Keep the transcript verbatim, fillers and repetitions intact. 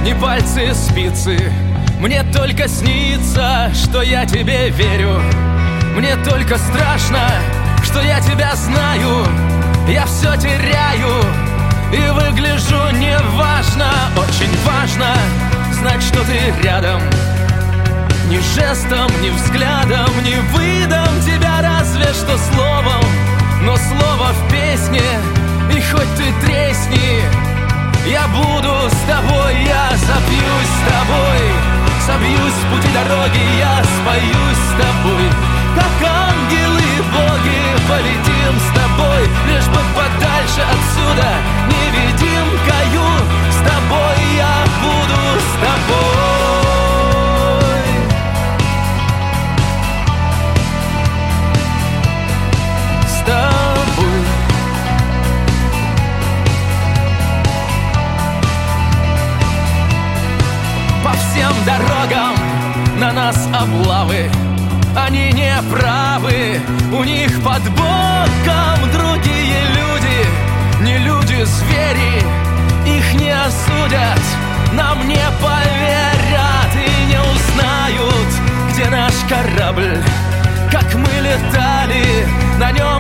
ни пальцы спицы. Мне только снится, что я тебе верю. Мне только страшно, что я тебя знаю. Я все теряю и выгляжу неважно. Очень важно знать, что ты рядом. Ни жестом, ни взглядом не выдам тебя разве что словом. Но слово в песне, и хоть ты тресни, я буду с тобой, я забьюсь с тобой. Собьюсь с пути дороги, я споюсь с тобой. Как ангелы и боги полетим с тобой. Лишь бы подальше отсюда, невидимкою. С тобой я буду с тобой. С тобой. По всем дорогам на нас облавы. Они не правы, у них под боком другие люди. Не люди, звери, их не осудят, нам не поверят и не узнают, где наш корабль, как мы летали на нем.